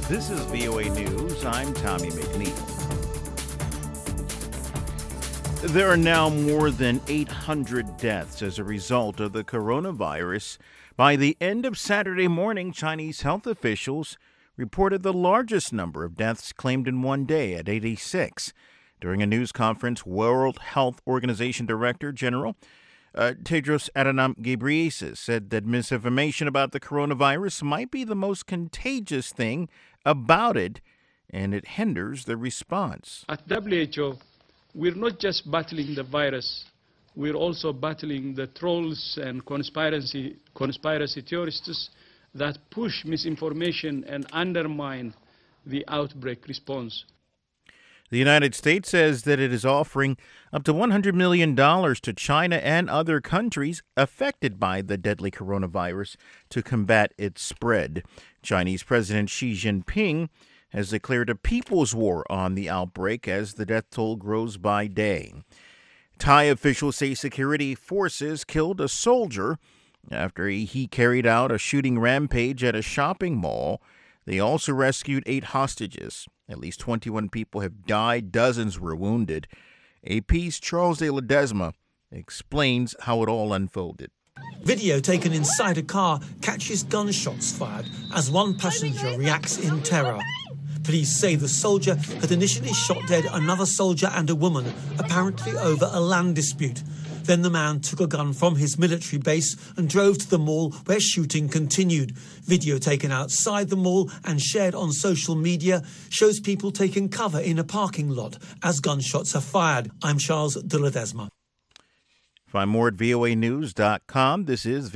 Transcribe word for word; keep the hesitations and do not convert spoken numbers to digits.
This is V O A News. I'm Tommy McNeil. There are now more than eight hundred deaths as a result of the coronavirus. By the end of Saturday morning, Chinese health officials reported the largest number of deaths claimed in one day at eighty-six. During a news conference, World Health Organization Director General uh, Tedros Adhanom Ghebreyesus said that misinformation about the coronavirus might be the most contagious thing about it, and it hinders the response. At W H O, we're not just battling the virus, we're also battling the trolls and conspiracy, conspiracy theorists that push misinformation and undermine the outbreak response. The United States says that it is offering up to one hundred million dollars to China and other countries affected by the deadly coronavirus to combat its spread. Chinese President Xi Jinping has declared a people's war on the outbreak as the death toll grows by day. Thai officials say security forces killed a soldier after he carried out a shooting rampage at a shopping mall. They also rescued eight hostages. At least twenty-one people have died, dozens were wounded. A P's Charles de Ledesma explains how it all unfolded. Video taken inside a car catches gunshots fired as one passenger reacts in terror. Police say the soldier had initially shot dead another soldier and a woman, apparently over a land dispute. Then the man took a gun from his military base and drove to the mall where shooting continued. Video taken outside the mall and shared on social media shows people taking cover in a parking lot as gunshots are fired. I'm Charles de Ledesma. Find more at V O A news dot com. This is